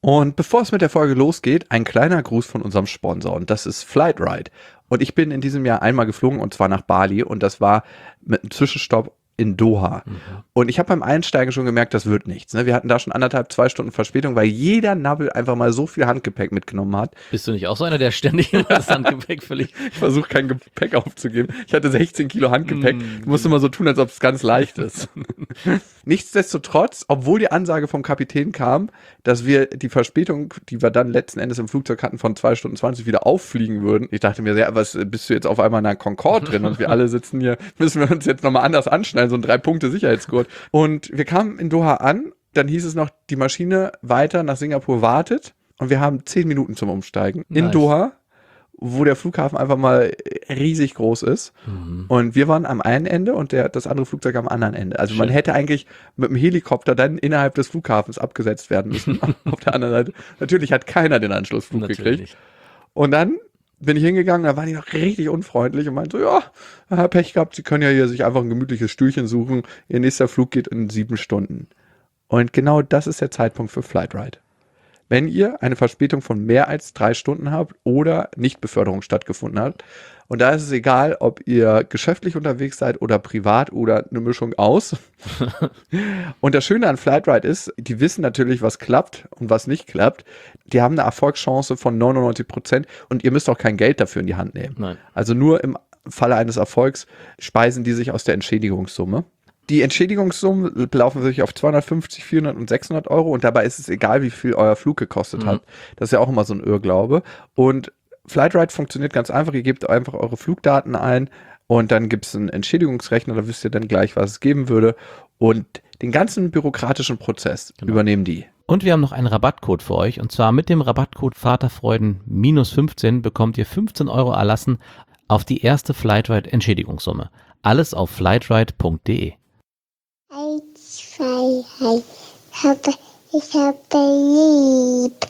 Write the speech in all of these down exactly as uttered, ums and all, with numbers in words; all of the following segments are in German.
Und bevor es mit der Folge losgeht, ein kleiner Gruß von unserem Sponsor und das ist Flightride. Und ich bin in diesem Jahr einmal geflogen und zwar nach Bali und das war mit einem Zwischenstopp in Doha. Mhm. Und ich habe beim Einsteigen schon gemerkt, das wird nichts. Ne? Wir hatten da schon anderthalb, zwei Stunden Verspätung, weil jeder Nabbel einfach mal so viel Handgepäck mitgenommen hat. Bist du nicht auch so einer, der ständig immer das Handgepäck verliert? Ich versuche kein Gepäck aufzugeben. Ich hatte sechzehn Kilo Handgepäck. Mm. Ich musste mal so tun, als ob es ganz leicht ist. Nichtsdestotrotz, obwohl die Ansage vom Kapitän kam, dass wir die Verspätung, die wir dann letzten Endes im Flugzeug hatten, von zwei Stunden zwanzig wieder auffliegen würden. Ich dachte mir, ja, was bist du jetzt auf einmal in einer Concorde drin und wir alle sitzen hier, müssen wir uns jetzt nochmal anders anschneiden, so ein Drei-Punkte-Sicherheitsgurt. Und wir kamen in Doha an, dann hieß es noch, die Maschine weiter nach Singapur wartet und wir haben zehn Minuten zum Umsteigen in nice. Doha, wo der Flughafen einfach mal riesig groß ist. Mhm. Und wir waren am einen Ende und der, das andere Flugzeug am anderen Ende. Also Schön. Man hätte eigentlich mit dem Helikopter dann innerhalb des Flughafens abgesetzt werden müssen. Auf der anderen Seite. Natürlich hat keiner den Anschlussflug Natürlich. gekriegt. Und dann bin ich hingegangen, da waren die noch richtig unfreundlich und meinte so, ja, Herr Pech gehabt, Sie können ja hier sich einfach ein gemütliches Stühlchen suchen. Ihr nächster Flug geht in sieben Stunden. Und genau das ist der Zeitpunkt für Flightride. Wenn ihr eine Verspätung von mehr als drei Stunden habt oder Nichtbeförderung stattgefunden hat, und da ist es egal, ob ihr geschäftlich unterwegs seid oder privat oder eine Mischung aus. Und das Schöne an Flightride ist, die wissen natürlich, was klappt und was nicht klappt. Die haben eine Erfolgschance von neunundneunzig Prozent und ihr müsst auch kein Geld dafür in die Hand nehmen. Nein. Also nur im Falle eines Erfolgs speisen die sich aus der Entschädigungssumme. Die Entschädigungssummen belaufen sich auf zweihundertfünfzig, vierhundert und sechshundert Euro und dabei ist es egal, wie viel euer Flug gekostet mhm. hat. Das ist ja auch immer so ein Irrglaube. Und Flightride funktioniert ganz einfach. Ihr gebt einfach eure Flugdaten ein und dann gibt es einen Entschädigungsrechner, da wisst ihr dann gleich, was es geben würde. Und den ganzen bürokratischen Prozess genau. übernehmen die. Und wir haben noch einen Rabattcode für euch und zwar mit dem Rabattcode Vaterfreuden fünfzehn bekommt ihr fünfzehn Euro erlassen auf die erste Flightride-Entschädigungssumme. Alles auf flightride punkt de. Ich habe, ich habe lieb.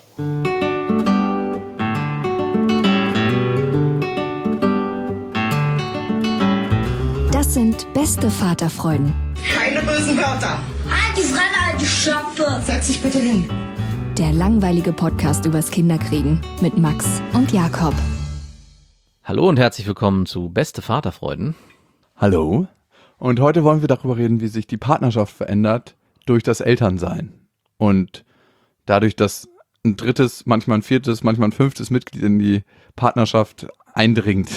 Das sind beste Vaterfreuden. Keine bösen Wörter. Halt die Fremde, alte Schöpfe. Setz dich bitte hin. Der langweilige Podcast übers Kinderkriegen mit Max und Jakob. Hallo und herzlich willkommen zu Beste Vaterfreuden. Hallo. Und heute wollen wir darüber reden, wie sich die Partnerschaft verändert durch das Elternsein. Und dadurch, dass ein drittes, manchmal ein viertes, manchmal ein fünftes Mitglied in die Partnerschaft eindringt.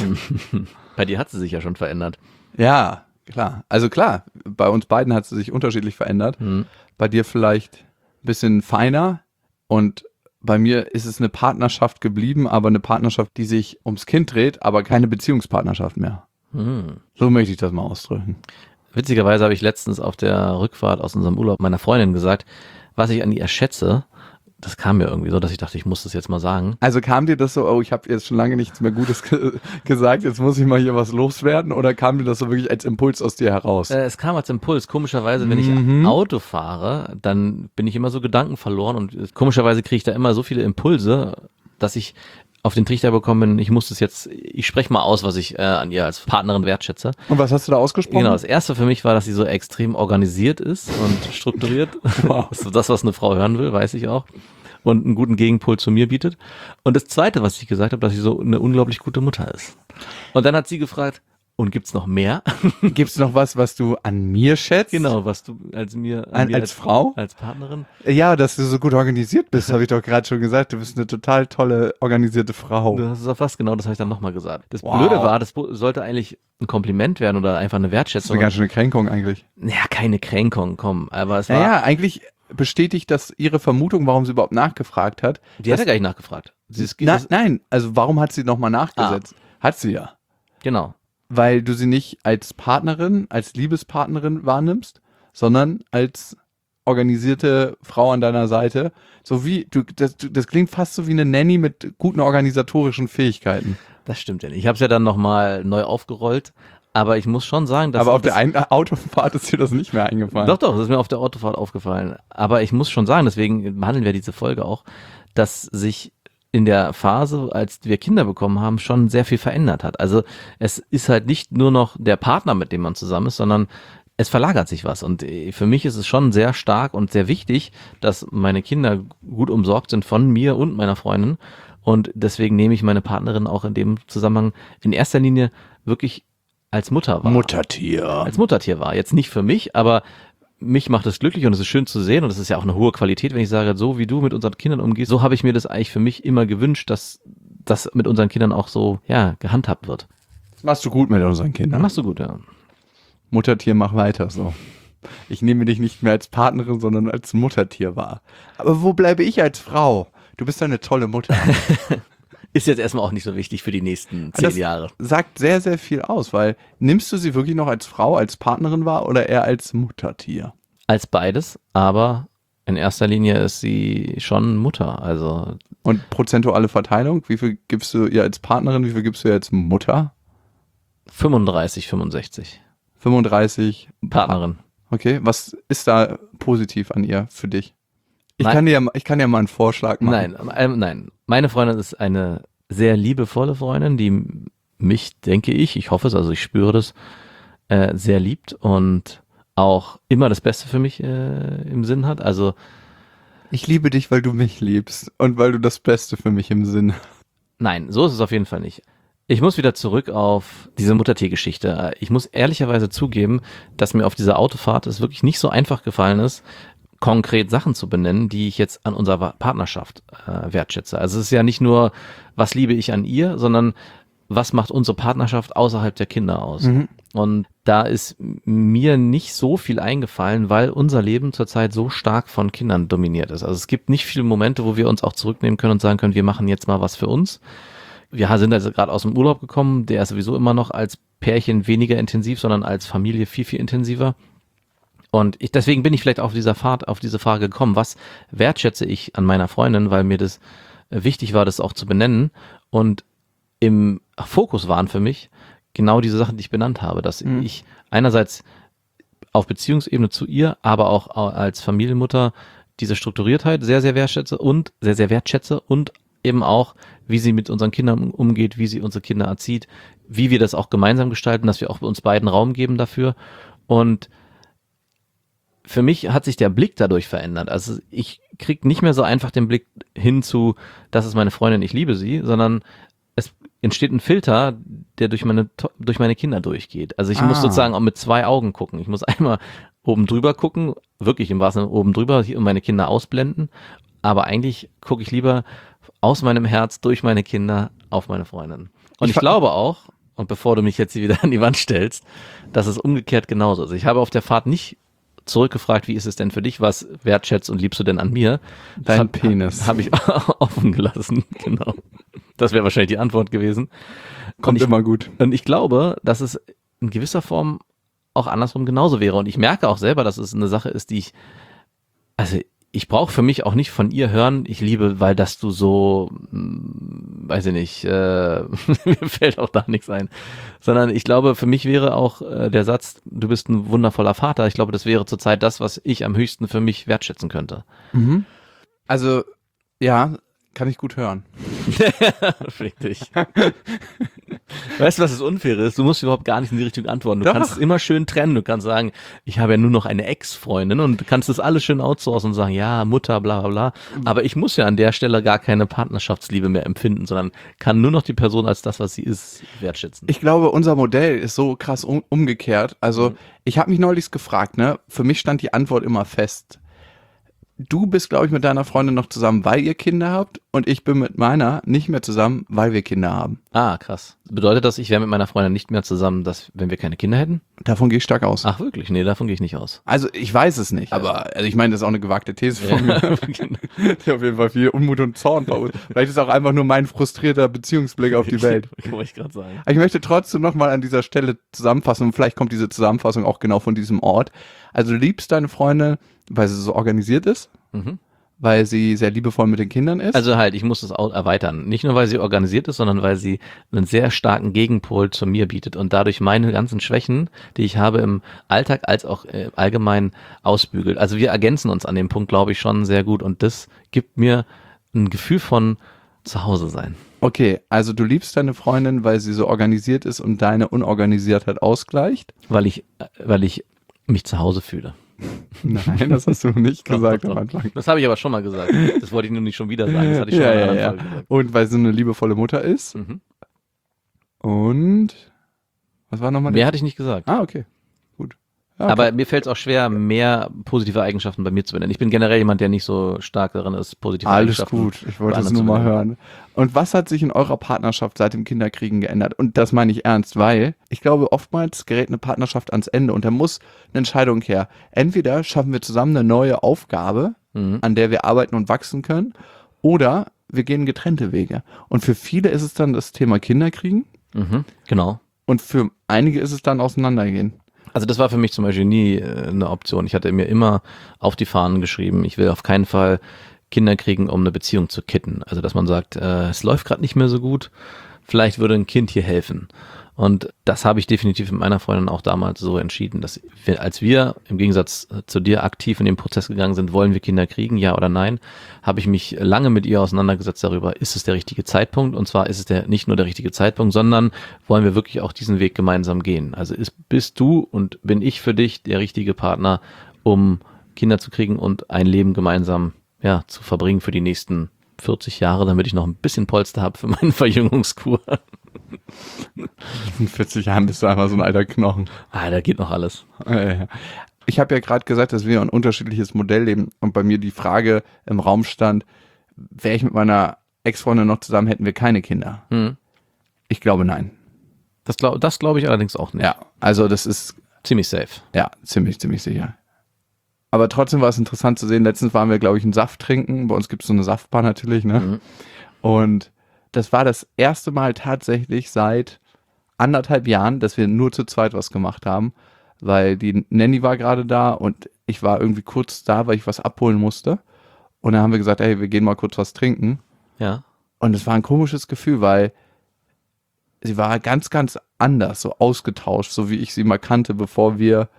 Bei dir hat sie sich ja schon verändert. Ja, klar. Also klar, bei uns beiden hat sie sich unterschiedlich verändert. Mhm. Bei dir vielleicht ein bisschen feiner und bei mir ist es eine Partnerschaft geblieben, aber eine Partnerschaft, die sich ums Kind dreht, aber keine Beziehungspartnerschaft mehr. Hm. So möchte ich das mal ausdrücken. Witzigerweise habe ich letztens auf der Rückfahrt aus unserem Urlaub meiner Freundin gesagt, was ich an ihr schätze. Das kam mir irgendwie so, dass ich dachte, ich muss das jetzt mal sagen. Also kam dir das so, oh, ich habe jetzt schon lange nichts mehr Gutes ge- gesagt, jetzt muss ich mal hier was loswerden? Oder kam dir das so wirklich als Impuls aus dir heraus? Äh, es kam als Impuls. Komischerweise, wenn mhm. ich Auto fahre, dann bin ich immer so gedankenverloren und komischerweise kriege ich da immer so viele Impulse, dass ich auf den Trichter bekommen bin, ich muss das jetzt, ich spreche mal aus, was ich äh, an ihr als Partnerin wertschätze. Und was hast du da ausgesprochen? Genau, das erste für mich war, dass sie so extrem organisiert ist und strukturiert. Wow. Das ist das, was eine Frau hören will, weiß ich auch. Und einen guten Gegenpol zu mir bietet. Und das zweite, was ich gesagt habe, dass sie so eine unglaublich gute Mutter ist. Und dann hat sie gefragt, und gibt's noch mehr? Gibt's noch was, was du an mir schätzt? Genau, was du als mir, an, mir als, als Frau, als Partnerin. Ja, dass du so gut organisiert bist, habe ich doch gerade schon gesagt. Du bist eine total tolle organisierte Frau. Das ist auch was, genau, das habe ich dann nochmal gesagt. Das wow. Blöde war, das sollte eigentlich ein Kompliment werden oder einfach eine Wertschätzung. Das ist eine ganz schöne Kränkung eigentlich. Ja, keine Kränkung, komm. Aber es war. Naja, eigentlich bestätigt das ihre Vermutung, warum sie überhaupt nachgefragt hat. Die hat ja gar nicht nachgefragt. Sie ist, Na, nein, also warum hat sie nochmal nachgesetzt? Ah. Hat sie ja. Genau. Weil du sie nicht als Partnerin, als Liebespartnerin wahrnimmst, sondern als organisierte Frau an deiner Seite. So wie, du, das, das klingt fast so wie eine Nanny mit guten organisatorischen Fähigkeiten. Das stimmt ja nicht. Ich habe es ja dann nochmal neu aufgerollt, aber ich muss schon sagen, dass... Aber auf der einen Autofahrt ist dir das nicht mehr eingefallen. Doch, doch, das ist mir auf der Autofahrt aufgefallen. Aber ich muss schon sagen, deswegen behandeln wir diese Folge auch, dass sich in der Phase, als wir Kinder bekommen haben, schon sehr viel verändert hat. Also es ist halt nicht nur noch der Partner, mit dem man zusammen ist, sondern es verlagert sich was und für mich ist es schon sehr stark und sehr wichtig, dass meine Kinder gut umsorgt sind von mir und meiner Freundin und deswegen nehme ich meine Partnerin auch in dem Zusammenhang in erster Linie wirklich als Mutter wahr. Muttertier. Als Muttertier war. Jetzt nicht für mich, aber mich macht es glücklich und es ist schön zu sehen und es ist ja auch eine hohe Qualität, wenn ich sage, so wie du mit unseren Kindern umgehst, so habe ich mir das eigentlich für mich immer gewünscht, dass das mit unseren Kindern auch so, ja, gehandhabt wird. Das machst du gut mit unseren Kindern. Machst du gut, ja. Muttertier, mach weiter so. Ich nehme dich nicht mehr als Partnerin, sondern als Muttertier wahr. Aber wo bleibe ich als Frau? Du bist eine tolle Mutter. Ist jetzt erstmal auch nicht so wichtig für die nächsten zehn das Jahre. Sagt sehr, sehr viel aus, weil nimmst du sie wirklich noch als Frau, als Partnerin wahr oder eher als Muttertier? Als beides, aber in erster Linie ist sie schon Mutter. Also Und prozentuale Verteilung? Wie viel gibst du ihr als Partnerin, wie viel gibst du ihr als Mutter? fünfunddreißig, fünfundsechzig. fünfunddreißig Partnerin. Okay, was ist da positiv an ihr für dich? Ich Nein. kann dir, ich kann dir mal einen Vorschlag machen. Nein, ähm, nein. Meine Freundin ist eine sehr liebevolle Freundin, die mich, denke ich, ich hoffe es, also ich spüre das, äh, sehr liebt und auch immer das Beste für mich äh, im Sinn hat. Also Ich liebe dich, weil du mich liebst und weil du das Beste für mich im Sinn hast. nein, so ist es auf jeden Fall nicht. Ich muss wieder zurück auf diese Muttertiergeschichte. Ich muss ehrlicherweise zugeben, dass mir auf dieser Autofahrt es wirklich nicht so einfach gefallen ist, konkret Sachen zu benennen, die ich jetzt an unserer Partnerschaft äh, wertschätze. Also es ist ja nicht nur, was liebe ich an ihr, sondern was macht unsere Partnerschaft außerhalb der Kinder aus. Mhm. Und da ist mir nicht so viel eingefallen, weil unser Leben zurzeit so stark von Kindern dominiert ist. Also es gibt nicht viele Momente, wo wir uns auch zurücknehmen können und sagen können, wir machen jetzt mal was für uns. Wir sind also gerade aus dem Urlaub gekommen, der ist sowieso immer noch als Pärchen weniger intensiv, sondern als Familie viel, viel intensiver. Und ich, deswegen bin ich vielleicht auf dieser Fahrt, auf diese Frage gekommen, was wertschätze ich an meiner Freundin, weil mir das wichtig war, das auch zu benennen. Und im Fokus waren für mich genau diese Sachen, die ich benannt habe, dass Mhm. ich einerseits auf Beziehungsebene zu ihr, aber auch als Familienmutter diese Strukturiertheit sehr, sehr wertschätze und sehr, sehr wertschätze und eben auch, wie sie mit unseren Kindern umgeht, wie sie unsere Kinder erzieht, wie wir das auch gemeinsam gestalten, dass wir auch uns beiden Raum geben dafür. Und für mich hat sich der Blick dadurch verändert. Also ich kriege nicht mehr so einfach den Blick hin zu, das ist meine Freundin, ich liebe sie, sondern es entsteht ein Filter, der durch meine durch meine Kinder durchgeht. Also ich Ah. muss sozusagen auch mit zwei Augen gucken. Ich muss einmal oben drüber gucken, wirklich im wahrsten Sinne oben drüber und meine Kinder ausblenden, aber eigentlich gucke ich lieber aus meinem Herz durch meine Kinder auf meine Freundin. Und Ich ich, ver- glaube auch, und bevor du mich jetzt hier wieder an die Wand stellst, dass es umgekehrt genauso ist. Ich habe auf der Fahrt nicht zurückgefragt, wie ist es denn für dich, was wertschätzt und liebst du denn an mir? Das Dein hab- Penis. Habe ich offen gelassen, genau. Das wäre wahrscheinlich die Antwort gewesen. Kommt und ich, immer gut. Und ich glaube, dass es in gewisser Form auch andersrum genauso wäre. Und ich merke auch selber, dass es eine Sache ist, die ich, also ich brauche für mich auch nicht von ihr hören, ich liebe, weil dass du so, hm, weiß ich nicht, äh, mir fällt auch da nichts ein, sondern ich glaube, für mich wäre auch äh, der Satz, du bist ein wundervoller Vater, ich glaube, das wäre zurzeit das, was ich am höchsten für mich wertschätzen könnte. Mhm. Also, ja, kann ich gut hören. Fick dich. Weißt du, was das Unfaire ist? Du musst überhaupt gar nicht in die Richtung antworten. Du Doch. kannst es immer schön trennen. Du kannst sagen, ich habe ja nur noch eine Ex-Freundin und du kannst das alles schön outsourcen und sagen, ja, Mutter, bla bla bla. Aber ich muss ja an der Stelle gar keine Partnerschaftsliebe mehr empfinden, sondern kann nur noch die Person als das, was sie ist, wertschätzen. Ich glaube, unser Modell ist so krass um, umgekehrt. Also, ich habe mich neulich gefragt, ne? Für mich stand die Antwort immer fest. Du bist, glaube ich, mit deiner Freundin noch zusammen, weil ihr Kinder habt und ich bin mit meiner nicht mehr zusammen, weil wir Kinder haben. Ah, krass. Bedeutet das, ich wäre mit meiner Freundin nicht mehr zusammen, dass, wenn wir keine Kinder hätten? Davon gehe ich stark aus. Ach, wirklich? Nee, davon gehe ich nicht aus. Also, ich weiß es nicht, aber also ich meine, das ist auch eine gewagte These von mir. Die auf jeden Fall viel Unmut und Zorn verursacht. Vielleicht ist es auch einfach nur mein frustrierter Beziehungsblick auf die Welt. Wollte ich gerade sagen. Aber ich möchte trotzdem nochmal an dieser Stelle zusammenfassen und vielleicht kommt diese Zusammenfassung auch genau von diesem Ort. Also du liebst deine Freundin, weil sie so organisiert ist, Mhm. weil sie sehr liebevoll mit den Kindern ist. Also halt, ich muss das auch erweitern. Nicht nur, weil sie organisiert ist, sondern weil sie einen sehr starken Gegenpol zu mir bietet und dadurch meine ganzen Schwächen, die ich habe im Alltag als auch äh, allgemein ausbügelt. Also wir ergänzen uns an dem Punkt, glaube ich, schon sehr gut und das gibt mir ein Gefühl von Zuhause sein. Okay, also du liebst deine Freundin, weil sie so organisiert ist und deine Unorganisiertheit ausgleicht. Weil ich, äh, weil ich mich zu Hause fühle. Nein, das hast du nicht gesagt Doch, doch, am doch. Anfang. Das habe ich aber schon mal gesagt. Das wollte ich nur nicht schon wieder sagen. Das hatte ich schon Ja, in einer ja, anderen ja. Folge gesagt. Und weil sie eine liebevolle Mutter ist. Mhm. Und was war nochmal? Mehr hatte ich nicht gesagt. Ah, okay. Gut. Ja, okay. Aber mir fällt es auch schwer, mehr positive Eigenschaften bei mir zu benennen. Ich bin generell jemand, der nicht so stark darin ist, positive Alles Eigenschaften gut, ich bei wollte es anderen nur zu mal benennen. hören. Und was hat sich in eurer Partnerschaft seit dem Kinderkriegen geändert? Und das meine ich ernst, weil ich glaube, oftmals gerät eine Partnerschaft ans Ende und da muss eine Entscheidung her. Entweder schaffen wir zusammen eine neue Aufgabe, Mhm. an der wir arbeiten und wachsen können, oder wir gehen getrennte Wege. Und für viele ist es dann das Thema Kinderkriegen Mhm. Genau. und für einige ist es dann Auseinandergehen. Also das war für mich zum Beispiel nie äh, eine Option. Ich hatte mir immer auf die Fahnen geschrieben, ich will auf keinen Fall Kinder kriegen, um eine Beziehung zu kitten. Also dass man sagt, äh, es läuft gerade nicht mehr so gut, vielleicht würde ein Kind hier helfen. Und das habe ich definitiv mit meiner Freundin auch damals so entschieden, dass wir, als wir im Gegensatz zu dir aktiv in den Prozess gegangen sind, wollen wir Kinder kriegen, ja oder nein, habe ich mich lange mit ihr auseinandergesetzt darüber, ist es der richtige Zeitpunkt? Und zwar ist es der nicht nur der richtige Zeitpunkt, sondern wollen wir wirklich auch diesen Weg gemeinsam gehen? Also ist, bist du und bin ich für dich der richtige Partner, um Kinder zu kriegen und ein Leben gemeinsam ja, zu verbringen für die nächsten vierzig Jahre, damit ich noch ein bisschen Polster habe für meine Verjüngungskur. In vierzig Jahren bist du einfach so ein alter Knochen. Ah, da geht noch alles. Ich habe ja gerade gesagt, dass wir ein unterschiedliches Modell leben und bei mir die Frage im Raum stand, wäre ich mit meiner Ex-Freundin noch zusammen, hätten wir keine Kinder. Hm. Ich glaube nein. Das glaube das glaub ich allerdings auch nicht. Ja, also das ist Ziemlich safe. ja ziemlich, ziemlich sicher. Aber trotzdem war es interessant zu sehen, letztens waren wir, glaube ich, einen Saft trinken, bei uns gibt es so eine Saftbar natürlich, ne? Mhm. Und das war das erste Mal tatsächlich seit anderthalb Jahren, dass wir nur zu zweit was gemacht haben, weil die Nanny war gerade da und ich war irgendwie kurz da, weil ich was abholen musste. Und dann haben wir gesagt, ey, wir gehen mal kurz was trinken. Ja. Und es war ein komisches Gefühl, weil sie war ganz, ganz anders, so ausgetauscht, so wie ich sie mal kannte, bevor wir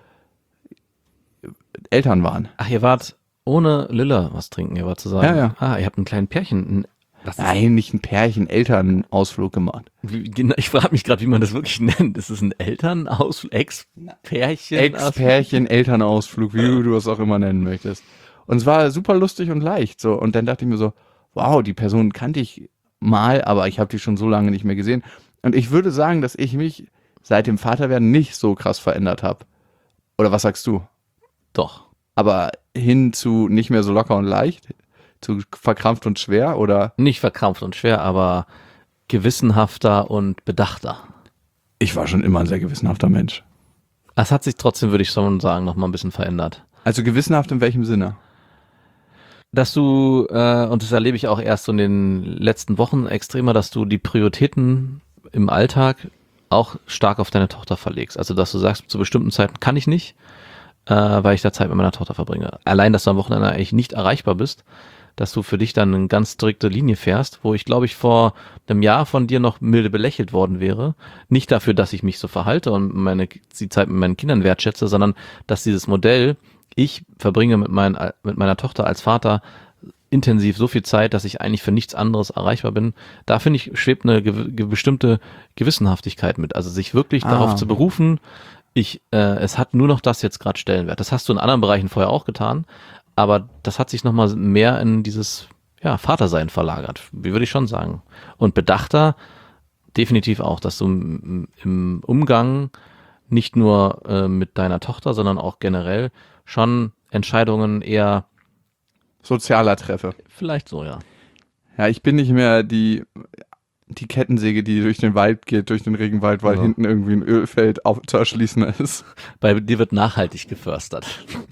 Eltern waren. Ach, ihr wart ohne Lilla was trinken, ihr wart zusammen. Ja, ja. Ah, ihr habt einen kleinen Pärchen. Ein, das ist, Nein, nicht ein Pärchen, Elternausflug gemacht. wie, genau, ich frage mich gerade, wie man das wirklich nennt. Ist es ein Elternausflug, Ex-Pärchen? Ex-Pärchen, Elternausflug, wie du es auch immer nennen möchtest. Und es war super lustig und leicht. So. Und dann dachte ich mir so, wow, die Person kannte ich mal, aber ich habe die schon so lange nicht mehr gesehen. Und ich würde sagen, dass ich mich seit dem Vaterwerden nicht so krass verändert habe. Oder was sagst du? Doch. Aber hin zu nicht mehr so locker und leicht, zu verkrampft und schwer, oder? Nicht verkrampft und schwer, aber gewissenhafter und bedachter. Ich war schon immer ein sehr gewissenhafter Mensch. Das hat sich trotzdem, würde ich schon sagen, noch mal ein bisschen verändert. Also gewissenhaft in welchem Sinne? Dass du, äh, und das erlebe ich auch erst so in den letzten Wochen extremer, dass du die Prioritäten im Alltag auch stark auf deine Tochter verlegst. Also dass du sagst, zu bestimmten Zeiten kann ich nicht, äh, weil ich da Zeit mit meiner Tochter verbringe. Allein, dass du am Wochenende eigentlich nicht erreichbar bist, dass du für dich dann eine ganz strikte Linie fährst, wo ich glaube ich vor einem Jahr von dir noch milde belächelt worden wäre. Nicht dafür, dass ich mich so verhalte und meine, die Zeit mit meinen Kindern wertschätze, sondern dass dieses Modell, ich verbringe mit, mein, mit meiner Tochter als Vater intensiv so viel Zeit, dass ich eigentlich für nichts anderes erreichbar bin. Da finde ich, schwebt eine ge- ge- bestimmte Gewissenhaftigkeit mit. Also sich wirklich Ah. darauf zu berufen, ich, äh, es hat nur noch das jetzt gerade Stellenwert. Das hast du in anderen Bereichen vorher auch getan, aber das hat sich nochmal mehr in dieses ja, Vatersein verlagert, wie würde ich schon sagen. Und bedachter definitiv auch, dass du im, im Umgang nicht nur äh, mit deiner Tochter, sondern auch generell schon Entscheidungen eher Sozialer Treffe. vielleicht so, ja. Ja, ich bin nicht mehr die, die Kettensäge, die durch den Wald geht, durch den Regenwald, weil Ja. hinten irgendwie ein Ölfeld auf, zu erschließen ist. Bei dir wird nachhaltig geförstet.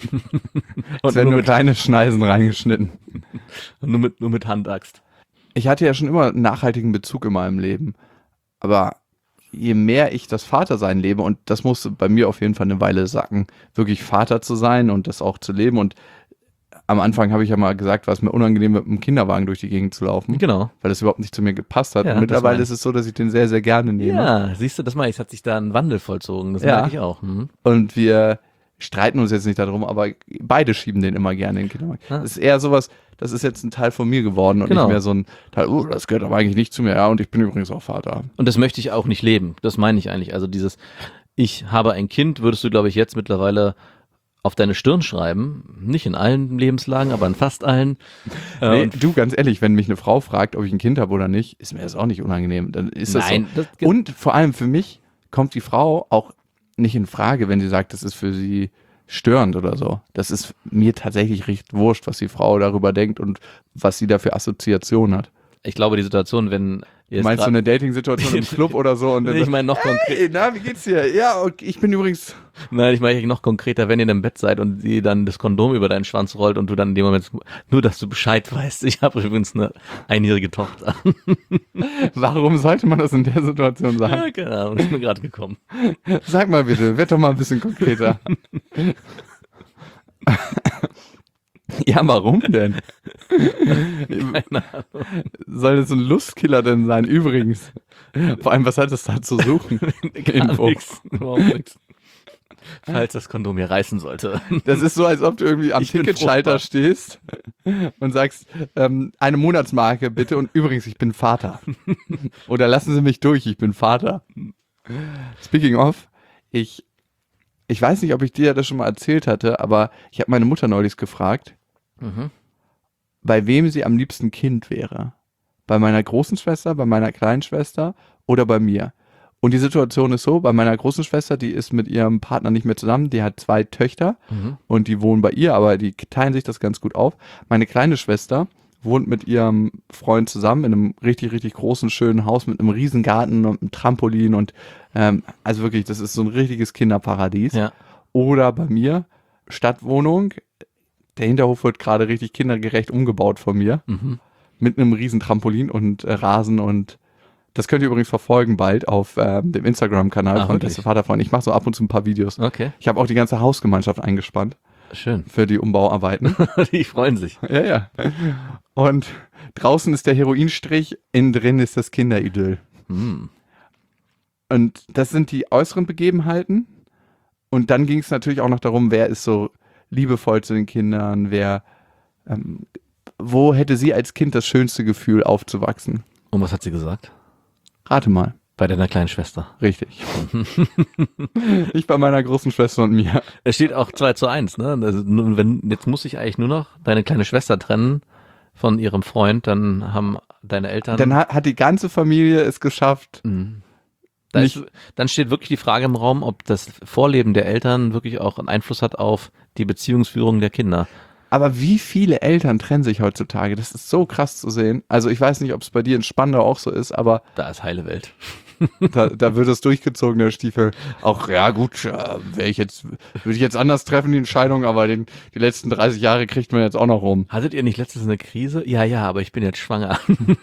Es und werden nur nur mit, kleine Schneisen reingeschnitten. nur, mit, nur mit Handaxt. Ich hatte ja schon immer einen nachhaltigen Bezug in meinem Leben. Aber je mehr ich das Vatersein lebe, und das musste bei mir auf jeden Fall eine Weile sacken, wirklich Vater zu sein und das auch zu leben. Und am Anfang habe ich ja mal gesagt, war es mir unangenehm, mit einem Kinderwagen durch die Gegend zu laufen, Genau. weil das überhaupt nicht zu mir gepasst hat. Ja, und das mittlerweile meine ist es so, dass ich den sehr, sehr gerne nehme. Ja, siehst du, das meine ich, es hat sich da ein Wandel vollzogen. Das Ja. merke ich auch. Mhm. Und wir streiten uns jetzt nicht darum, aber beide schieben den immer gerne in den Kinderwagen. Ah. Das ist eher sowas, das ist jetzt ein Teil von mir geworden und Genau. nicht mehr so ein Teil, oh, das gehört aber eigentlich nicht zu mir. Ja, und ich bin übrigens auch Vater. Und das möchte ich auch nicht leben. Das meine ich eigentlich. Also dieses, ich habe ein Kind, würdest du, glaube ich, jetzt mittlerweile auf deine Stirn schreiben, nicht in allen Lebenslagen, aber in fast allen. Äh, Nee, und du, ganz ehrlich, wenn mich eine Frau fragt, ob ich ein Kind habe oder nicht, ist mir das auch nicht unangenehm. Dann ist das Nein, so. das- Und vor allem für mich kommt die Frau auch nicht in Frage, wenn sie sagt, das ist für sie störend oder so. Das ist mir tatsächlich recht wurscht, was die Frau darüber denkt und was sie da für Assoziationen hat. ich glaube, die Situation, wenn ihr jetzt Meinst du grad- eine Dating-Situation im Club oder so? Und dann Nee, ich so, meine noch konkret. hey, na, wie geht's dir? Ja, okay, ich bin übrigens... Nein, ich meine noch konkreter, wenn ihr im Bett seid und sie dann das Kondom über deinen Schwanz rollt und du dann in dem Moment, nur dass du Bescheid weißt, ich habe übrigens eine einjährige Tochter. Warum sollte man das in der Situation sagen? Ja, keine Ahnung, ist mir gerade gekommen. Sag mal bitte, werd doch mal ein bisschen konkreter. Ja, warum denn? Keine Ahnung. Soll das ein Lustkiller denn sein? Übrigens. Vor allem, was hat das da zu suchen? Gar Info. nichts, überhaupt nichts. Falls das Kondom hier reißen sollte. Das ist so, als ob du irgendwie am Ich bin Ticketschalter fruchtbar. stehst und sagst, ähm, eine Monatsmarke bitte und übrigens, ich bin Vater. Oder lassen Sie mich durch, ich bin Vater. Speaking of, ich, ich weiß nicht, ob ich dir das schon mal erzählt hatte, aber ich habe meine Mutter neulich gefragt, Mhm. bei wem sie am liebsten Kind wäre. Bei meiner großen Schwester, bei meiner kleinen Schwester oder bei mir. Und die Situation ist so, bei meiner großen Schwester, die ist mit ihrem Partner nicht mehr zusammen, die hat zwei Töchter Mhm. und die wohnen bei ihr, aber die teilen sich das ganz gut auf. Meine kleine Schwester wohnt mit ihrem Freund zusammen in einem richtig, richtig großen, schönen Haus mit einem riesen Garten und einem Trampolin und ähm, also wirklich, das ist so ein richtiges Kinderparadies. Ja. Oder bei mir, Stadtwohnung, der Hinterhof wird gerade richtig kindergerecht umgebaut von mir, Mhm. mit einem riesen Trampolin und äh, Rasen und das könnt ihr übrigens verfolgen bald auf ähm, dem Instagram-Kanal Ah, von wirklich? Beste Vaterfreund. Ich mache so ab und zu ein paar Videos. Okay, Ich habe auch die ganze Hausgemeinschaft eingespannt schön. für die Umbauarbeiten. Die freuen sich. Ja, ja. Und draußen ist der Heroinstrich, innen drin ist das Kinderidyll. Hm. Und das sind die äußeren Begebenheiten. Und dann ging es natürlich auch noch darum, wer ist so liebevoll zu den Kindern, wer, ähm, wo hätte sie als Kind das schönste Gefühl aufzuwachsen? Und was hat sie gesagt? Rate mal. Bei deiner kleinen Schwester. Richtig. Ich bei meiner großen Schwester und mir. Es steht auch zwei zu eins, ne? Also, nun, wenn, jetzt muss ich eigentlich nur noch deine kleine Schwester trennen von ihrem Freund, dann haben deine Eltern. Dann hat, hat die ganze Familie es geschafft. Mhm. Da Nicht- ist, dann steht wirklich die Frage im Raum, ob das Vorleben der Eltern wirklich auch einen Einfluss hat auf die Beziehungsführung der Kinder. Aber wie viele Eltern trennen sich heutzutage? Das ist so krass zu sehen. Also ich weiß nicht, ob es bei dir in Spandau auch so ist, aber Da ist heile Welt. da, da wird es durchgezogen, der Stiefel. Auch, ja gut, äh, wäre ich jetzt, würde ich jetzt anders treffen, die Entscheidung, aber den, die letzten dreißig Jahre kriegt man jetzt auch noch rum. Hattet ihr nicht letztens eine Krise? Ja, ja, aber ich bin jetzt schwanger.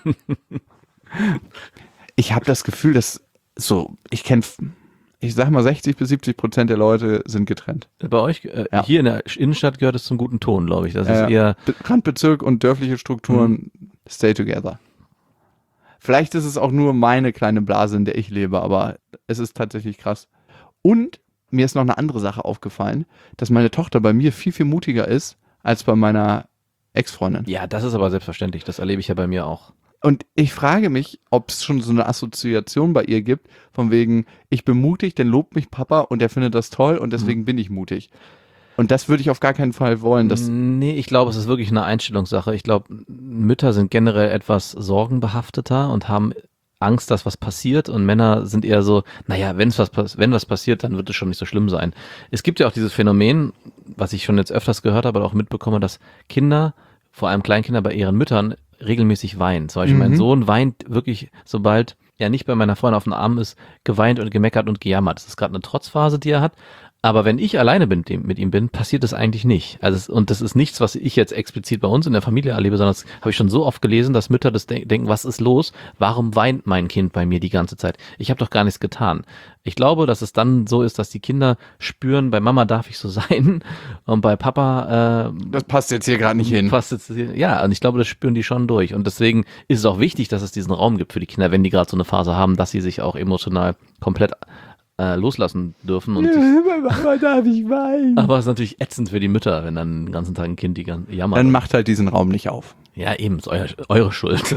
Ich habe das Gefühl, dass so, ich kenne, ich sag mal, sechzig bis siebzig Prozent der Leute sind getrennt. Bei euch, äh, Ja. hier in der Innenstadt gehört es zum guten Ton, glaube ich. Das ist Äh, eher, Be- Randbezirk und dörfliche Strukturen stay together. Vielleicht ist es auch nur meine kleine Blase, in der ich lebe, aber es ist tatsächlich krass. Und mir ist noch eine andere Sache aufgefallen, dass meine Tochter bei mir viel, viel mutiger ist als bei meiner Ex-Freundin. ja, das ist aber selbstverständlich. Das erlebe ich ja bei mir auch. Und ich frage mich, ob es schon so eine Assoziation bei ihr gibt, von wegen, ich bin mutig, dann lobt mich Papa und er findet das toll und deswegen bin ich mutig. Und das würde ich auf gar keinen Fall wollen. Dass, Nee, ich glaube, es ist wirklich eine Einstellungssache. Ich glaube, Mütter sind generell etwas sorgenbehafteter und haben Angst, dass was passiert, und Männer sind eher so, naja, wenn's was, pass- wenn was passiert, dann wird es schon nicht so schlimm sein. Es gibt ja auch dieses Phänomen, was ich schon jetzt öfters gehört habe, aber auch mitbekomme, dass Kinder, vor allem Kleinkinder bei ihren Müttern, regelmäßig weinen. Zum Beispiel Mhm. mein Sohn weint wirklich, sobald er nicht bei meiner Freundin auf dem Arm ist, geweint und gemeckert und gejammert. Das ist gerade eine Trotzphase, die er hat. Aber wenn ich alleine bin, dem, mit ihm bin, passiert das eigentlich nicht. Also es, und das ist nichts, was ich jetzt explizit bei uns in der Familie erlebe, sondern das habe ich schon so oft gelesen, dass Mütter das de- denken, was ist los? Warum weint mein Kind bei mir die ganze Zeit? Ich habe doch gar nichts getan. Ich glaube, dass es dann so ist, dass die Kinder spüren, bei Mama darf ich so sein und bei Papa äh, das passt jetzt hier gerade nicht hin. passt jetzt, ja, und ich glaube, das spüren die schon durch. Und deswegen ist es auch wichtig, dass es diesen Raum gibt für die Kinder, wenn die gerade so eine Phase haben, dass sie sich auch emotional komplett äh, loslassen dürfen. Und sich, Mama, darf ich weinen? aber es ist natürlich ätzend für die Mütter, wenn dann den ganzen Tag ein Kind die gan- jammert. Dann macht halt diesen Raum nicht auf. Ja, eben, ist euer, eure Schuld.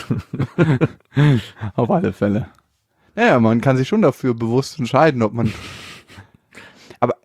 Auf alle Fälle. Naja, man kann sich schon dafür bewusst entscheiden, ob man. Aber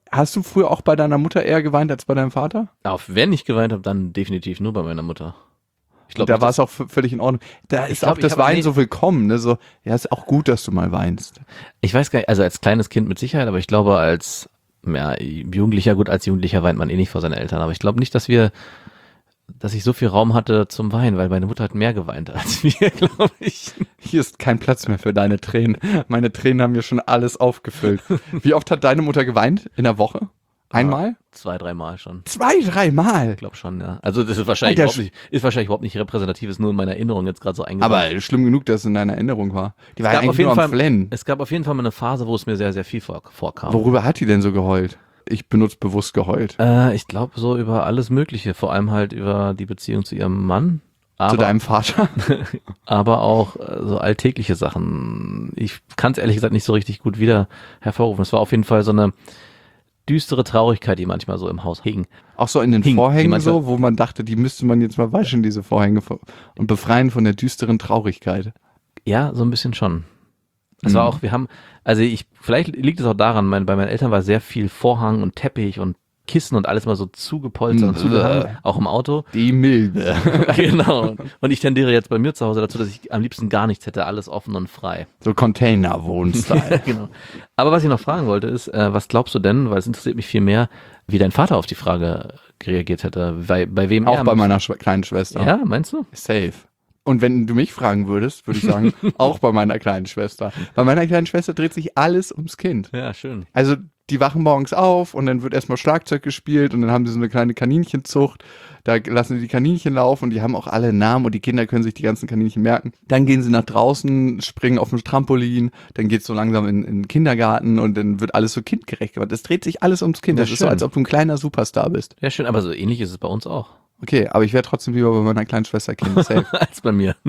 Hast du früher auch bei deiner Mutter eher geweint als bei deinem Vater? Auf wenn ich geweint habe, dann definitiv nur bei meiner Mutter. Ich Und glaube, da war es auch v- völlig in Ordnung. Da ist glaub, auch ich das hab- Weinen nee. so willkommen. Ne? So, ja, ist auch gut, dass du mal weinst. ich weiß gar nicht, also als kleines Kind mit Sicherheit, aber ich glaube als ja, Jugendlicher, gut, als Jugendlicher weint man eh nicht vor seinen Eltern, aber ich glaube nicht, dass wir, dass ich so viel Raum hatte zum Weinen, weil meine Mutter hat mehr geweint als wir, glaube ich. Hier ist kein Platz mehr für deine Tränen. Meine Tränen haben mir schon alles aufgefüllt. Wie oft hat deine Mutter geweint in der Woche? Einmal? Zwei, dreimal schon. Zwei, dreimal. Ich glaube schon, ja. Also das ist wahrscheinlich, Alter, überhaupt nicht, ist wahrscheinlich überhaupt nicht repräsentativ, ist nur in meiner Erinnerung jetzt gerade so eingebaut. Aber schlimm genug, dass es in deiner Erinnerung war. Die war es ja gab, eigentlich auf jeden nur am Fall, Flennen. es gab auf jeden Fall mal eine Phase, wo es mir sehr, sehr viel vor, vorkam. Worüber hat die denn so geheult? Ich benutze bewusst geheult. Äh, ich glaube so über alles Mögliche, vor allem halt über die Beziehung zu ihrem Mann. Aber, Zu deinem Vater? aber auch äh, so alltägliche Sachen. Ich kann es ehrlich gesagt nicht so richtig gut wieder hervorrufen. Es war auf jeden Fall so eine düstere Traurigkeit, die manchmal so im Haus hing. Auch so in den Hing, die Vorhängen manchmal- so, wo man dachte, die müsste man jetzt mal waschen, diese Vorhänge, und befreien von der düsteren Traurigkeit. Ja, so ein bisschen schon. Es war Mhm. auch, wir haben, also ich, vielleicht liegt es auch daran, mein, bei meinen Eltern war sehr viel Vorhang und Teppich und Kissen und alles mal so zugepolstert und Mhm. zugehangen, auch im Auto. Die Milbe. Genau. Und ich tendiere jetzt bei mir zu Hause dazu, dass ich am liebsten gar nichts hätte, alles offen und frei. So Container-Wohnstyle. Genau. Aber was ich noch fragen wollte ist, äh, was glaubst du denn, weil es interessiert mich viel mehr, wie dein Vater auf die Frage reagiert hätte, bei, bei wem Auch er... bei meiner Schwe kleinen Schwester. Ja, meinst du? Safe. Und wenn du mich fragen würdest, würde ich sagen, auch bei meiner kleinen Schwester. Bei meiner kleinen Schwester dreht sich alles ums Kind. Ja, schön. Also die wachen morgens auf und dann wird erstmal Schlagzeug gespielt und dann haben sie so eine kleine Kaninchenzucht. Da lassen sie die Kaninchen laufen und die haben auch alle Namen und die Kinder können sich die ganzen Kaninchen merken. Dann gehen sie nach draußen, springen auf dem Trampolin, dann geht's so langsam in, in den Kindergarten und dann wird alles so kindgerecht gemacht. Es dreht sich alles ums Kind. Ja, Das ist so, schön. als ob du ein kleiner Superstar bist. Ja, schön, aber so ähnlich ist es bei uns auch. Okay, aber ich wäre trotzdem lieber bei meiner kleinen Schwester Kind. Safe. Als bei mir.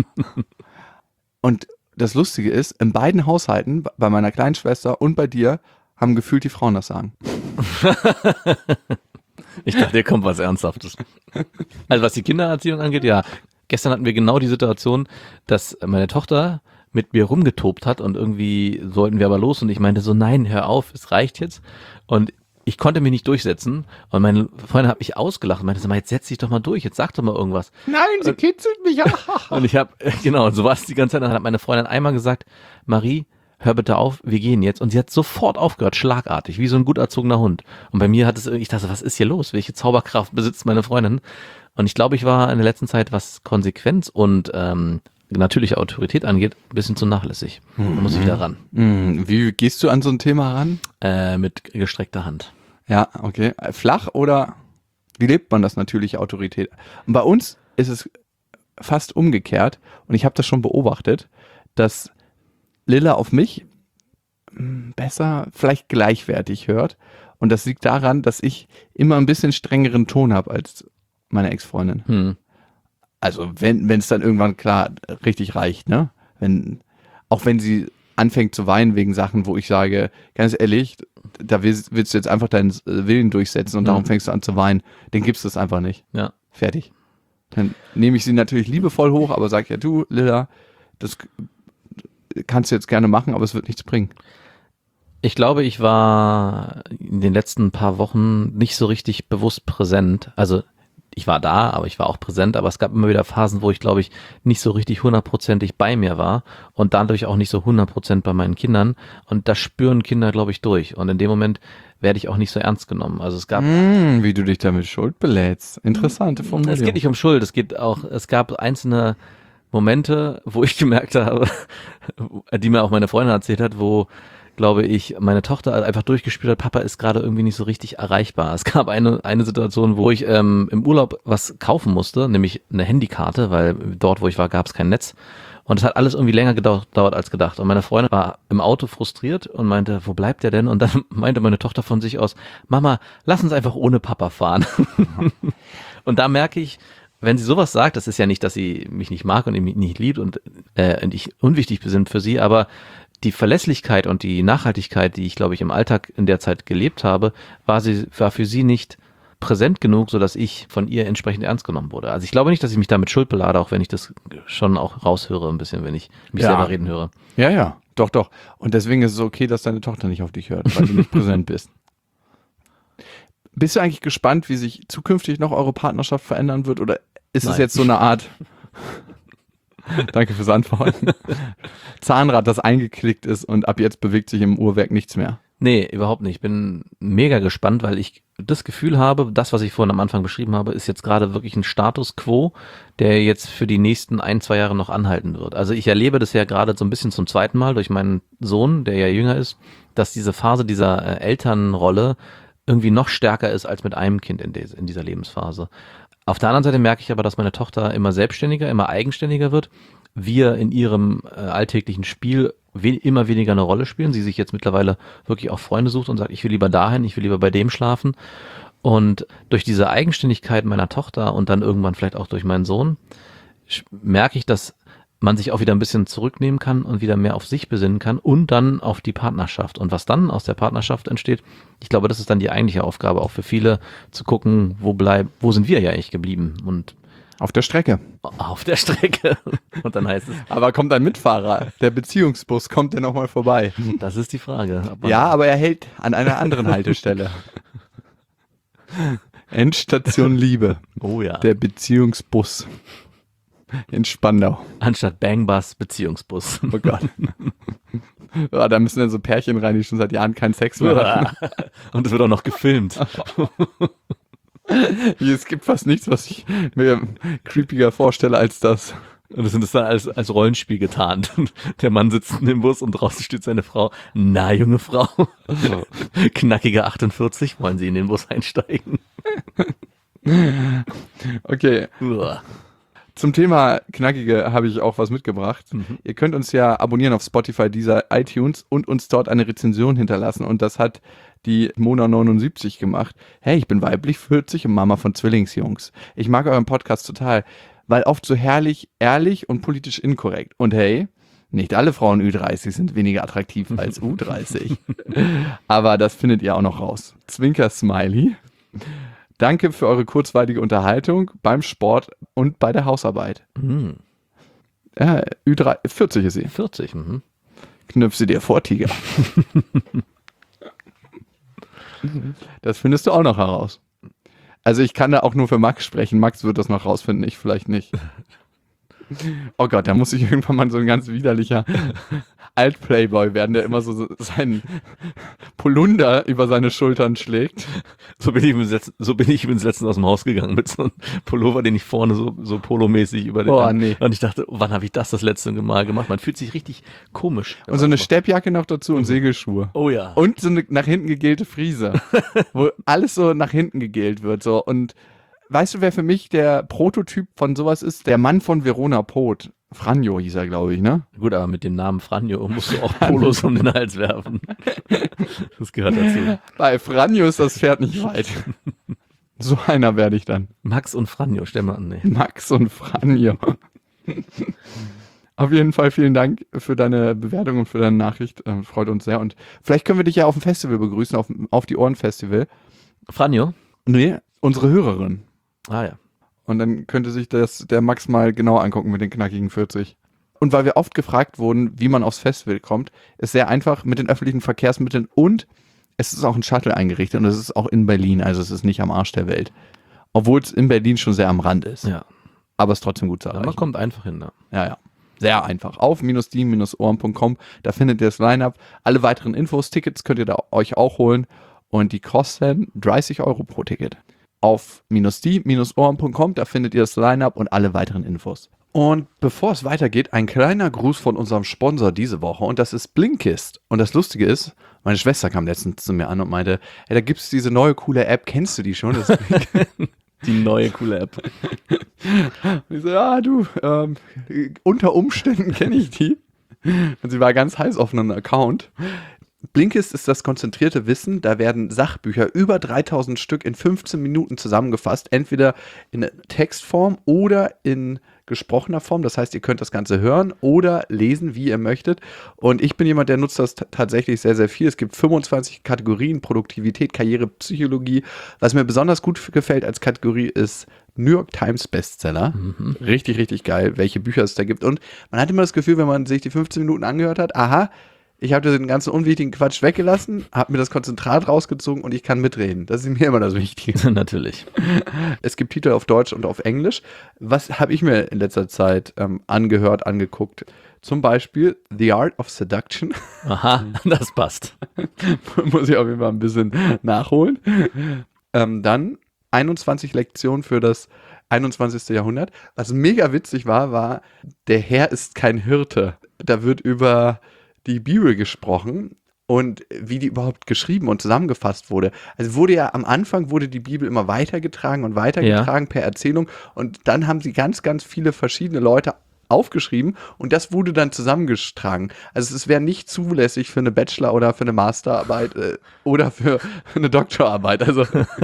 Und das Lustige ist, in beiden Haushalten, bei meiner kleinen Schwester und bei dir, haben gefühlt die Frauen das Sagen. Ich dachte, hier kommt was Ernsthaftes. Also was die Kindererziehung angeht, ja. Gestern hatten wir genau die Situation, dass meine Tochter mit mir rumgetobt hat und irgendwie sollten wir aber los und ich meinte so, nein, hör auf, es reicht jetzt. Und ich konnte mich nicht durchsetzen und meine Freundin hat mich ausgelacht und meinte, sag mal, jetzt setz dich doch mal durch, jetzt sag doch mal irgendwas. Nein, sie kitzelt mich. Und ich habe, genau, und so war es die ganze Zeit. Dann hat meine Freundin einmal gesagt, Marie, hör bitte auf, wir gehen jetzt. Und sie hat sofort aufgehört, schlagartig, wie so ein gut erzogener Hund. Und bei mir hat es irgendwie, ich dachte, was ist hier los? Welche Zauberkraft besitzt meine Freundin? Und ich glaube, ich war in der letzten Zeit, was Konsequenz und ähm, natürliche Autorität angeht, ein bisschen zu nachlässig. Da muss ich wieder ran. Hm, wie gehst du an so ein Thema ran? Äh, mit gestreckter Hand. Ja, okay. Flach oder wie lebt man das natürliche Autorität? Und bei uns ist es fast umgekehrt und ich habe das schon beobachtet, dass Lilla auf mich mh, besser, vielleicht gleichwertig hört. Und das liegt daran, dass ich immer ein bisschen strengeren Ton habe als meine Ex-Freundin. Hm. Also wenn wenn es dann irgendwann klar richtig reicht, ne? Wenn auch wenn sie anfängt zu weinen wegen Sachen, wo ich sage, ganz ehrlich, da willst, willst du jetzt einfach deinen Willen durchsetzen und Mhm. darum fängst du an zu weinen, dann gibst du es einfach nicht. Ja. Fertig. Dann nehme ich sie natürlich liebevoll hoch, aber sag ja, du, Lilla, das kannst du jetzt gerne machen, aber es wird nichts bringen. Ich glaube, ich war in den letzten paar Wochen nicht so richtig bewusst präsent. Also ich war da, aber ich war auch präsent, aber es gab immer wieder Phasen, wo ich, glaube ich, nicht so richtig hundertprozentig bei mir war und dadurch auch nicht so hundert Prozent bei meinen Kindern. Und das spüren Kinder, glaube ich, durch. Und in dem Moment werde ich auch nicht so ernst genommen. Also es gab Hm, wie du dich damit Schuld belädst. Interessante Formulierung. Es geht nicht um Schuld, es geht auch, es gab einzelne Momente, wo ich gemerkt habe, die mir auch meine Freundin erzählt hat, wo, glaube ich, meine Tochter einfach durchgespielt hat, Papa ist gerade irgendwie nicht so richtig erreichbar. Es gab eine, eine Situation, wo ich ähm, im Urlaub was kaufen musste, nämlich eine Handykarte, weil dort, wo ich war, gab es kein Netz. Und es hat alles irgendwie länger gedauert, gedauert als gedacht. Und meine Freundin war im Auto frustriert und meinte, wo bleibt der denn? Und dann meinte meine Tochter von sich aus, Mama, lass uns einfach ohne Papa fahren. Und da merke ich, wenn sie sowas sagt, das ist ja nicht, dass sie mich nicht mag und mich nicht liebt und, äh, und ich unwichtig bin für sie, aber die Verlässlichkeit und die Nachhaltigkeit, die ich, glaube ich, im Alltag in der Zeit gelebt habe, war sie, war für sie nicht präsent genug, sodass ich von ihr entsprechend ernst genommen wurde. Also ich glaube nicht, dass ich mich damit Schuld belade, auch wenn ich das schon auch raushöre ein bisschen, wenn ich mich Ja. selber reden höre. Ja, ja, doch, doch. Und deswegen ist es okay, dass deine Tochter nicht auf dich hört, weil du nicht präsent bist. Bist du eigentlich gespannt, wie sich zukünftig noch eure Partnerschaft verändern wird? Oder ist es Nein. jetzt so eine Art, danke fürs Antworten, Zahnrad, das eingeklickt ist und ab jetzt bewegt sich im Uhrwerk nichts mehr? Nee, überhaupt nicht. Ich bin mega gespannt, weil ich das Gefühl habe, das, was ich vorhin am Anfang beschrieben habe, ist jetzt gerade wirklich ein Status quo, der jetzt für die nächsten ein, zwei Jahre noch anhalten wird. Also ich erlebe das ja gerade so ein bisschen zum zweiten Mal durch meinen Sohn, der ja jünger ist, dass diese Phase dieser äh, Elternrolle irgendwie noch stärker ist als mit einem Kind in, des, in dieser Lebensphase. Auf der anderen Seite merke ich aber, dass meine Tochter immer selbstständiger, immer eigenständiger wird. Wir in ihrem äh, alltäglichen Spiel we- immer weniger eine Rolle spielen. Sie sich jetzt mittlerweile wirklich auch Freunde sucht und sagt, ich will lieber dahin, ich will lieber bei dem schlafen. Und durch diese Eigenständigkeit meiner Tochter und dann irgendwann vielleicht auch durch meinen Sohn sch- merke ich, dass man sich auch wieder ein bisschen zurücknehmen kann und wieder mehr auf sich besinnen kann und dann auf die Partnerschaft. Und was dann aus der Partnerschaft entsteht, ich glaube, das ist dann die eigentliche Aufgabe auch für viele, zu gucken, wo bleib, wo sind wir ja eigentlich geblieben und Auf der Strecke. auf der Strecke. Und dann heißt es, Aber kommt ein Mitfahrer, der Beziehungsbus, kommt der nochmal vorbei? das ist die Frage. ob man- Ja, aber er hält an einer anderen Haltestelle. Endstation Liebe, Oh ja. der Beziehungsbus in Spandau. Anstatt Bangbus, Beziehungsbus. Oh Gott. Ja, da müssen dann so Pärchen rein, die schon seit Jahren keinen Sex mehr hatten. Und es wird auch noch gefilmt. Es gibt fast nichts, was ich mir creepiger vorstelle als das. Und es sind es dann als, als Rollenspiel getarnt. Und der Mann sitzt in dem Bus und draußen steht seine Frau. Na, junge Frau. Knackige achtundvierzig, wollen Sie in den Bus einsteigen? Okay, Uah. zum Thema Knackige habe ich auch was mitgebracht. Ihr könnt uns ja abonnieren auf Spotify, Deezer, iTunes und uns dort eine Rezension hinterlassen. Und das hat die Mona neunundsiebzig gemacht. Hey, ich bin weiblich vierzig und Mama von Zwillingsjungs. Ich mag euren Podcast total, weil oft so herrlich, ehrlich und politisch inkorrekt. Und hey, nicht alle Frauen Ü dreißig sind weniger attraktiv als U dreißig. Aber das findet ihr auch noch raus. Zwinker-Smiley. Danke für eure kurzweilige Unterhaltung beim Sport und bei der Hausarbeit. Hm, Ja, Ü dreißig, vierzig ist sie. vierzig, mhm. Knöpf sie dir vor, Tiger. Das findest du auch noch heraus. Also ich kann da auch nur für Max sprechen. Max wird das noch rausfinden, ich vielleicht nicht. Oh Gott, da muss ich irgendwann mal so ein ganz widerlicher Alt-Playboy werden, der immer so seinen Polunder über seine Schultern schlägt. So bin ich übrigens letzt- so bin ich übrigens letztens aus dem Haus gegangen mit so einem Pullover, den ich vorne so, so polomäßig über den Oh, Arm- nee. Und ich dachte, oh, wann habe ich das das letzte Mal gemacht? Man fühlt sich richtig komisch. Und so eine Steppjacke noch dazu und Segelschuhe. Oh ja. Und so eine nach hinten gegelte Frise, wo alles so nach hinten gegelt wird. So. Und weißt du, wer für mich der Prototyp von sowas ist? Der Mann von Verona Poth. Franjo hieß er, glaube ich, ne? Gut, aber mit dem Namen Franjo musst du auch Polos um den Hals werfen. Das gehört dazu. Bei Franjo ist das Pferd nicht weit. So einer werde ich dann. Max und Franjo, stell mal an. Nee. Max und Franjo. Auf jeden Fall vielen Dank für deine Bewertung und für deine Nachricht. Ähm, freut uns sehr. Und vielleicht können wir dich ja auf dem Festival begrüßen, auf, auf die Ohren Festival. Franjo? Nee, unsere Hörerin. Ah ja. Und dann könnte sich das der Max mal genau angucken mit den knackigen vierzig. Und weil wir oft gefragt wurden, wie man aufs Festival kommt, ist sehr einfach mit den öffentlichen Verkehrsmitteln und es ist auch ein Shuttle eingerichtet und es ist auch in Berlin, also es ist nicht am Arsch der Welt. Obwohl es in Berlin schon sehr am Rand ist. Ja. Aber es ist trotzdem gut zu ja erreichen. man kommt einfach hin. Ne? Ja, ja. Sehr einfach. Auf die ohren punkt com, da findet ihr das Line-Up. Alle weiteren Infos, Tickets könnt ihr da euch auch holen und die kosten dreißig Euro pro Ticket. Auf die ohren punkt com, da findet ihr das Line-Up und alle weiteren Infos. Und bevor es weitergeht, ein kleiner Gruß von unserem Sponsor diese Woche und das ist Blinkist. Und das Lustige ist, meine Schwester kam letztens zu mir an und meinte, hey, da gibt es diese neue coole App, kennst du die schon? Das ist Die neue coole App. Und ich so, ja, du, ähm, unter Umständen kenne ich die. Und sie war ganz heiß auf einen Account. Blinkist ist das konzentrierte Wissen. Da werden Sachbücher, über dreitausend Stück, in fünfzehn Minuten zusammengefasst. Entweder in Textform oder in gesprochener Form. Das heißt, ihr könnt das Ganze hören oder lesen, wie ihr möchtet. Und ich bin jemand, der nutzt das t- tatsächlich sehr, sehr viel. Es gibt fünfundzwanzig Kategorien: Produktivität, Karriere, Psychologie. Was mir besonders gut f- gefällt als Kategorie ist New York Times Bestseller. Mhm. Richtig, richtig geil, welche Bücher es da gibt. Und man hat immer das Gefühl, wenn man sich die fünfzehn Minuten angehört hat, aha, Ich habe den ganzen unwichtigen Quatsch weggelassen, habe mir das Konzentrat rausgezogen und ich kann mitreden. Das ist mir immer das Wichtige. Natürlich. Es gibt Titel auf Deutsch und auf Englisch. Was habe ich mir in letzter Zeit ähm, angehört, angeguckt? Zum Beispiel The Art of Seduction. Aha, das passt. Muss ich auf jeden Fall ein bisschen nachholen. Ähm, dann einundzwanzig Lektionen für das einundzwanzigste. Jahrhundert. Was mega witzig war, war, der Herr ist kein Hirte. Da wird über die Bibel gesprochen und wie die überhaupt geschrieben und zusammengefasst wurde. Also wurde ja am Anfang wurde die Bibel immer weitergetragen und weitergetragen ja. per Erzählung und dann haben sie ganz, ganz viele verschiedene Leute aufgeschrieben und das wurde dann zusammengetragen. Also es wäre nicht zulässig für eine Bachelor- oder für eine Masterarbeit äh, oder für, für eine Doktorarbeit. Also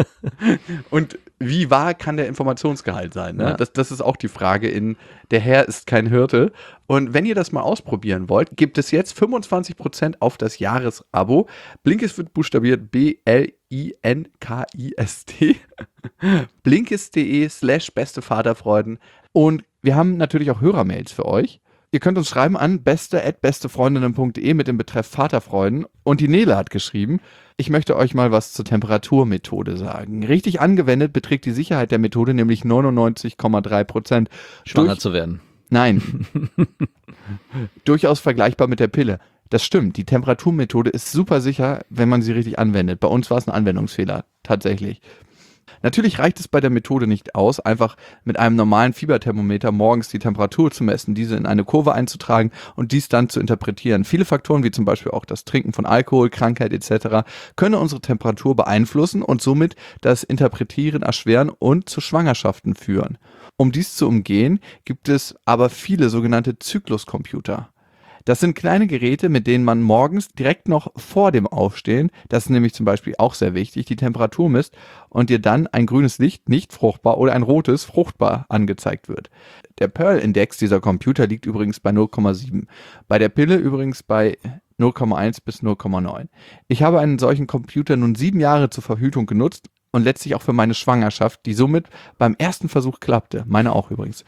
und wie wahr kann der Informationsgehalt sein? Ne? Ja. Das, das ist auch die Frage in Der Herr ist kein Hirte. Und wenn ihr das mal ausprobieren wollt, gibt es jetzt fünfundzwanzig Prozent auf das Jahresabo. Blinkist wird buchstabiert B L I N K I S T. Blinkist.de slash beste Vaterfreuden. Und wir haben natürlich auch Hörermails für euch. Ihr könnt uns schreiben an beste at bestefreundinnen punkt de mit dem Betreff Vaterfreuden. Und die Nele hat geschrieben, ich möchte euch mal was zur Temperaturmethode sagen. Richtig angewendet beträgt die Sicherheit der Methode nämlich neunundneunzig Komma drei Prozent. Schwanger Durch, zu werden. Nein. Durchaus vergleichbar mit der Pille. Das stimmt, die Temperaturmethode ist super sicher, wenn man sie richtig anwendet. Bei uns war es ein Anwendungsfehler, tatsächlich. Natürlich reicht es bei der Methode nicht aus, einfach mit einem normalen Fieberthermometer morgens die Temperatur zu messen, diese in eine Kurve einzutragen und dies dann zu interpretieren. Viele Faktoren, wie zum Beispiel auch das Trinken von Alkohol, Krankheit et cetera, können unsere Temperatur beeinflussen und somit das Interpretieren erschweren und zu Schwangerschaften führen. Um dies zu umgehen, gibt es aber viele sogenannte Zykluscomputer. Das sind kleine Geräte, mit denen man morgens direkt noch vor dem Aufstehen, das ist nämlich zum Beispiel auch sehr wichtig, die Temperatur misst und dir dann ein grünes Licht nicht fruchtbar oder ein rotes fruchtbar angezeigt wird. Der Pearl-Index dieser Computer liegt übrigens bei null Komma sieben, bei der Pille übrigens bei null Komma eins bis null Komma neun. Ich habe einen solchen Computer nun sieben Jahre zur Verhütung genutzt und letztlich auch für meine Schwangerschaft, die somit beim ersten Versuch klappte. Meine auch übrigens.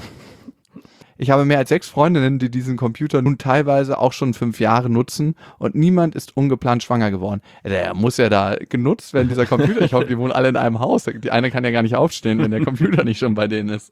Ich habe mehr als sechs Freundinnen, die diesen Computer nun teilweise auch schon fünf Jahre nutzen und niemand ist ungeplant schwanger geworden. Der muss ja da genutzt werden, dieser Computer. Ich hoffe, die wohnen alle in einem Haus. Die eine kann ja gar nicht aufstehen, wenn der Computer nicht schon bei denen ist.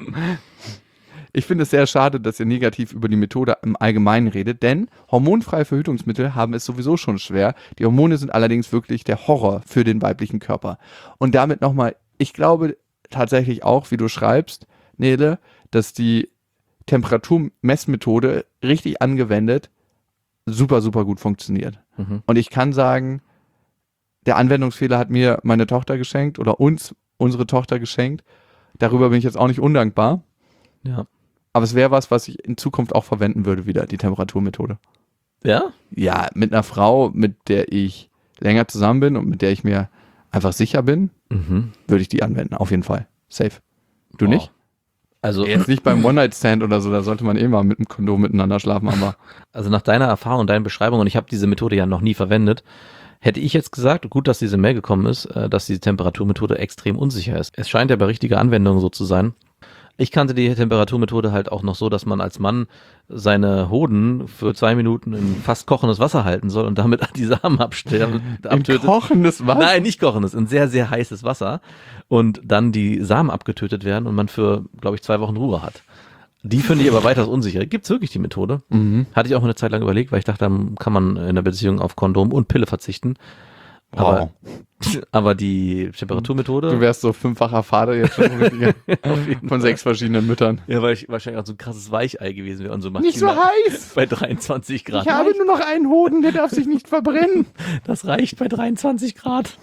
Ich finde es sehr schade, dass ihr negativ über die Methode im Allgemeinen redet, denn hormonfreie Verhütungsmittel haben es sowieso schon schwer. Die Hormone sind allerdings wirklich der Horror für den weiblichen Körper. Und damit nochmal, ich glaube tatsächlich auch, wie du schreibst, Nele, dass die Temperaturmessmethode richtig angewendet super, super gut funktioniert. Mhm. Und ich kann sagen, der Anwendungsfehler hat mir meine Tochter geschenkt oder uns unsere Tochter geschenkt. Darüber bin ich jetzt auch nicht undankbar. Ja. Aber es wäre was, was ich in Zukunft auch verwenden würde wieder, die Temperaturmethode. Ja? Ja, mit einer Frau, mit der ich länger zusammen bin und mit der ich mir einfach sicher bin, mhm. würde ich die anwenden, auf jeden Fall. Safe. Du wow. nicht? Also jetzt nicht beim One-Night-Stand oder so, da sollte man eh mal mit dem Kondom miteinander schlafen, aber. Also nach deiner Erfahrung und deinen Beschreibungen, und ich habe diese Methode ja noch nie verwendet, hätte ich jetzt gesagt, gut, dass diese Mail gekommen ist, dass diese Temperaturmethode extrem unsicher ist. Es scheint ja bei richtiger Anwendung so zu sein. Ich kannte die Temperaturmethode halt auch noch so, dass man als Mann seine Hoden für zwei Minuten in fast kochendes Wasser halten soll und damit die Samen abtötet. In kochendes Wasser? Nein, nicht kochendes, in sehr, sehr heißes Wasser. Und dann die Samen abgetötet werden und man für, glaube ich, zwei Wochen Ruhe hat. Die finde ich aber weitaus unsicher. Gibt's wirklich die Methode? Mhm. Hatte ich auch eine Zeit lang überlegt, weil ich dachte, dann kann man in der Beziehung auf Kondom und Pille verzichten. Aber, wow. aber die Temperaturmethode. Du wärst so fünffacher Vater jetzt schon von Fall. sechs verschiedenen Müttern. Ja, weil ich wahrscheinlich auch so ein krasses Weichei gewesen wäre und so Nicht so heiß! Bei dreiundzwanzig Grad. Ich habe nur noch einen Hoden, der darf sich nicht verbrennen. Das reicht bei dreiundzwanzig Grad.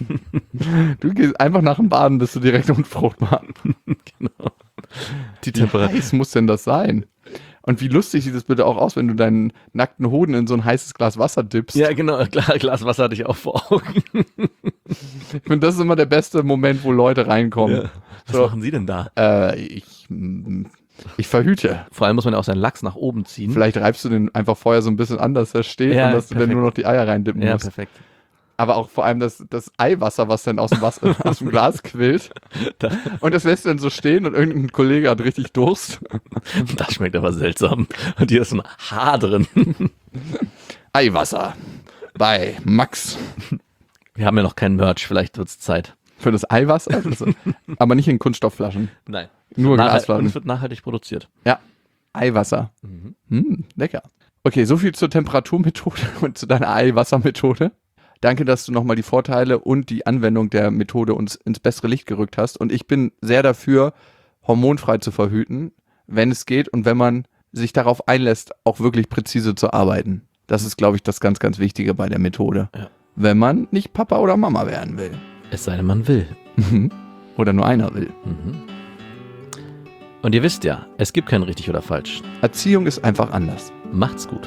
Du gehst einfach nach dem Baden, bist du direkt unfruchtbar. Genau. Die Temperatur. Wie heiß muss denn das sein? Und wie lustig sieht es bitte auch aus, wenn du deinen nackten Hoden in so ein heißes Glas Wasser dippst. Ja, genau, Glas, Glas Wasser hatte ich auch vor Augen. Ich finde, das ist immer der beste Moment, wo Leute reinkommen. Ja. Was so, machen Sie denn da? Äh, ich, ich verhüte. Vor allem muss man ja auch seinen Lachs nach oben ziehen. Vielleicht reibst du den einfach vorher so ein bisschen an, dass er steht ja, und dass du dann nur noch die Eier reindippen ja, musst. Ja, perfekt. Aber auch vor allem das, das Eiwasser, was dann aus dem, Wasser, aus dem Glas quillt. Und das lässt du dann so stehen und irgendein Kollege hat richtig Durst. Das schmeckt aber seltsam. Und hier ist ein Haar drin. Eiwasser bei Max. Wir haben ja noch kein Merch, vielleicht wird's Zeit. Für das Eiwasser? Also, aber nicht in Kunststoffflaschen. Nein. Nur Nachhalt- Glasflaschen. Und es wird nachhaltig produziert. Ja, Eiwasser. Mhm. Hm, lecker. Okay, so viel zur Temperaturmethode und zu deiner Eiwassermethode. Danke, dass du nochmal die Vorteile und die Anwendung der Methode uns ins bessere Licht gerückt hast. Und ich bin sehr dafür, hormonfrei zu verhüten, wenn es geht und wenn man sich darauf einlässt, auch wirklich präzise zu arbeiten. Das ist, glaube ich, das ganz, ganz Wichtige bei der Methode. Ja. Wenn man nicht Papa oder Mama werden will. Es sei denn, man will. Oder nur einer will. Mhm. Und ihr wisst ja, es gibt kein richtig oder falsch. Erziehung ist einfach anders. Macht's gut.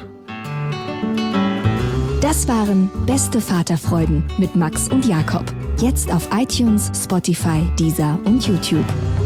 Das waren Beste Vaterfreuden mit Max und Jakob. Jetzt auf iTunes, Spotify, Deezer und YouTube.